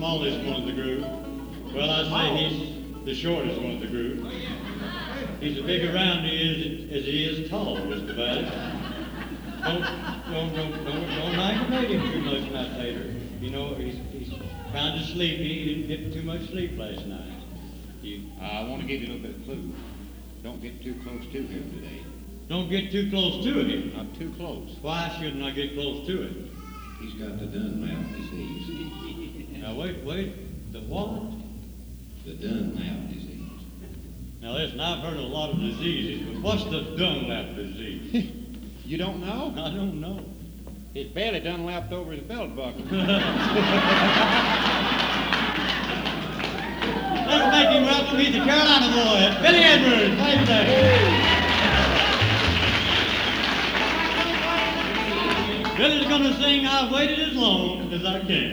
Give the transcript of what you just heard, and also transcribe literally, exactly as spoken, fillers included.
smallest one of the group. Well, I say he's the shortest one of the group. He's as big around he is as he is tall, just about it. Don't, don't, don't, don't, don't aggravate him too much, now, Tater. You know, he's, he's kind of sleepy. He didn't get too much sleep last night. You, I want to give you a little bit of clue. Don't get too close to him today. Don't get too close to him. Not too close. Why shouldn't I get close to him? He's got the Dunlap disease. Now, wait, wait. The what? The Dunlap disease. Now, listen, I've heard of a lot of diseases, but what's the Dunlap disease? You don't know? I don't know. His belly done lapped over his belt buckle. Let's make him welcome meet the Carolina boy, Billy Edwards. How you doing? Billy's gonna sing I've Waited As Long As I Can.